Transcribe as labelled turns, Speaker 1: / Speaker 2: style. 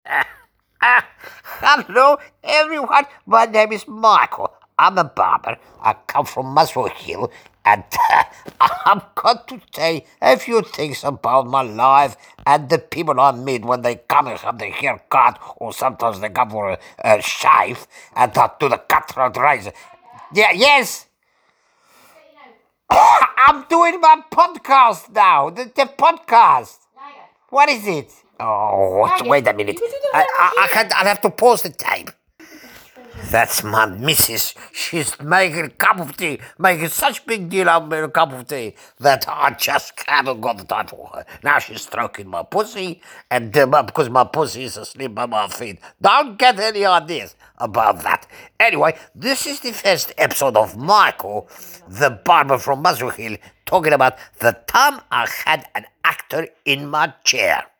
Speaker 1: Hello, everyone. My name is Michael. I'm a barber. I come from Muswell Hill, and I'm going to say a few things about my life and the people I meet when they come and have their hair cut, or sometimes they come for a shave and do the cutthroat razor. Yeah, yes. I'm doing my podcast now. The podcast. What is it? Oh, wait a minute. I'll have to pause the tape. That's my missus. She's making a cup of tea, making such big deal out of a cup of tea that I just haven't got the time for her. Now she's stroking my pussy, and because my pussy is asleep by my feet. Don't get any ideas about that. Anyway, this is the first episode of Michael, the barber from Muswell Hill, talking about the time I had an actor in my chair.